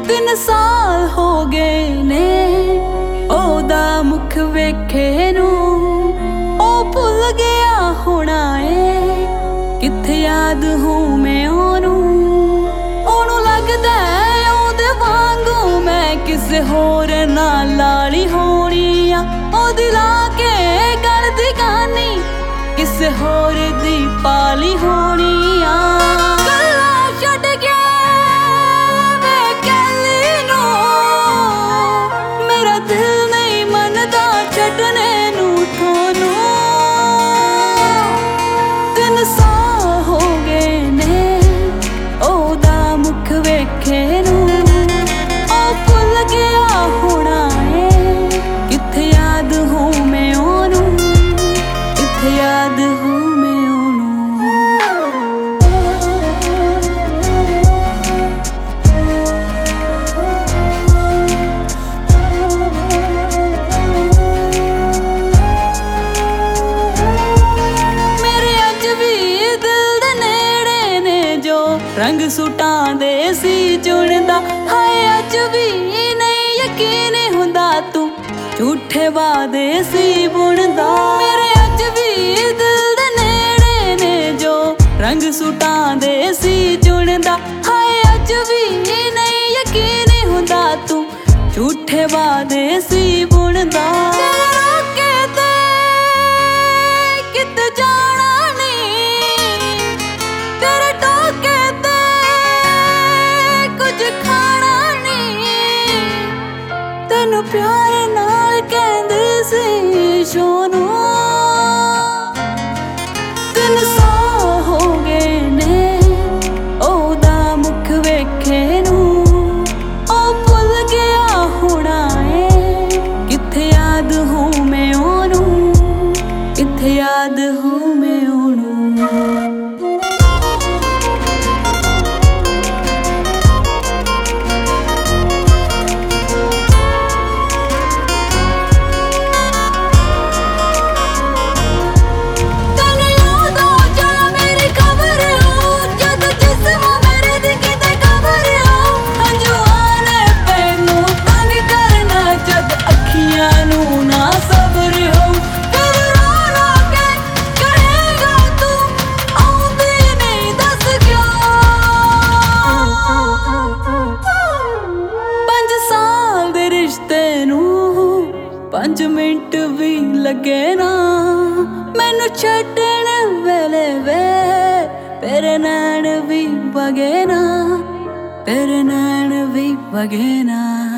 3 ਸਾਲ ਹੋ ਗਏ ਨੇ ਉਹਦਾ ਮੁਖ ਵੇਖੇ ਨੂੰ, ਉਹ ਭੁੱਲ ਗਿਆ ਹੋਣਾ ਏ ਕਿੱਥੇ ਯਾਦ ਹੂੰ ਮੈਂ ਉਹਨੂੰ। ਉਹਨੂੰ ਲੱਗਦਾ ਉਹਦੇ ਵਾਂਗੂ ਮੈਂ ਕਿਸੇ ਹੋਰ ਨਾਲ ਲਾਲੀ ਹੋਣੀ ਆ। ਉਹਦੀ ਲਾ ਕੇ ਗਲ ਦੀ ਗਾਨੀ ਕਿਸੇ ਹੋਰ ਦੀ ਪਾਲੀ ਹੋਣੀ ਆ। ਗੱਲਾਂ ਛੱਡ ਕੇ ਵੇ ਕੱਲੀ ਨੂੰ, ਮੇਰਾ ਦਿਲ ਨਹੀਂ ਮੰਨਦਾ ਛੱਡਣੇ ਨੂੰ ਤੁਹਾਨੂੰ। 3 ਸਾਲ ਹੋ ਗਏ ਨੇ ਉਹਦਾ ਮੁਖ ਵੇਖੇ ਨੂੰ, ਉਹ ਭੁੱਲ ਗਿਆ ਹੋਣਾ ਏ ਕਿੱਥੇ ਯਾਦ ਹੂੰ ਮੈਂ ਉਹਨੂੰ, ਕਿੱਥੇ ਯਾਦ ਹੂੰ ਮੈਂ ਉਹਨੂੰ। ਮੇਰੇ ਅੱਜ ਵੀ ਦਿਲ ਦੇ ਨੇੜੇ ਨੇ ਜੋ ਰੰਗ ਸੂਟਾਂ ਦੇ ਸੀ ਚੁਣਦਾ। ਹਾਏ ਅੱਜ ਵੀ ਨਹੀਂ ਯਕੀਨ ਹੁੰਦਾ ਤੂੰ ਝੂਠੇ ਵਾਅਦੇ ਸੀ ਬੁਣਦਾ। ਮੇਰੇ ਅੱਜ ਵੀ ਦਿਲ ਦੇ ਨੇੜੇ ਨੇ ਜੋ ਰੰਗ ਸੂਟਾਂ ਦੇ ਸੀ ਚੁਣਦਾ। ਹਾਏ ਅੱਜ ਵੀ ਨਹੀਂ ਯਕੀਨ ਹੁੰਦਾ ਤੂੰ ਝੂਠੇ ਵਾਅਦੇ ਸੀ ਬੁਣਦਾ। ਤੇਰੇ ਰੋਕੇ ਤੇ ਕਿਤੇ ਜਾਣਾ ਨਹੀਂ, ਤੇਰੇ ਟੋਕੇ ਤੇ ਕੁਝ ਖਾਣਾ ਨਹੀਂ। ਤੈਨੂੰ ਪਿਆਰ ਨਾਲ ਕਹਿੰਦੇ ਸੀ ਸੋਨੂੰ। 3 ਸਾਲ ਹੋ ਗਏ ਨੇ ਉਹਦਾ ਮੁਖ ਵੇਖੇ ਨੂੰ, ਉਹ ਭੁੱਲ ਗਿਆ ਹੋਣਾ ਏ ਕਿੱਥੇ ਯਾਦ ਹੂੰ ਮੈਂ ਉਹਨੂੰ, ਕਿੱਥੇ ਯਾਦ ਹੂੰ ਮੈਂ ਉਹਨੂੰ। ਤੈਨੂੰ 5 ਮਿੰਟ ਵੀ ਲੱਗੇ ਨਾ ਮੈਨੂੰ ਛੱਡਣ ਵੇਲੇ ਵੇ, ਤੇਰੇ ਨੈਣ ਵੀ ਵਗੇ ਨਾ, ਤੇਰੇ ਨੈਣ ਵੀ ਵਗੇ ਨਾ।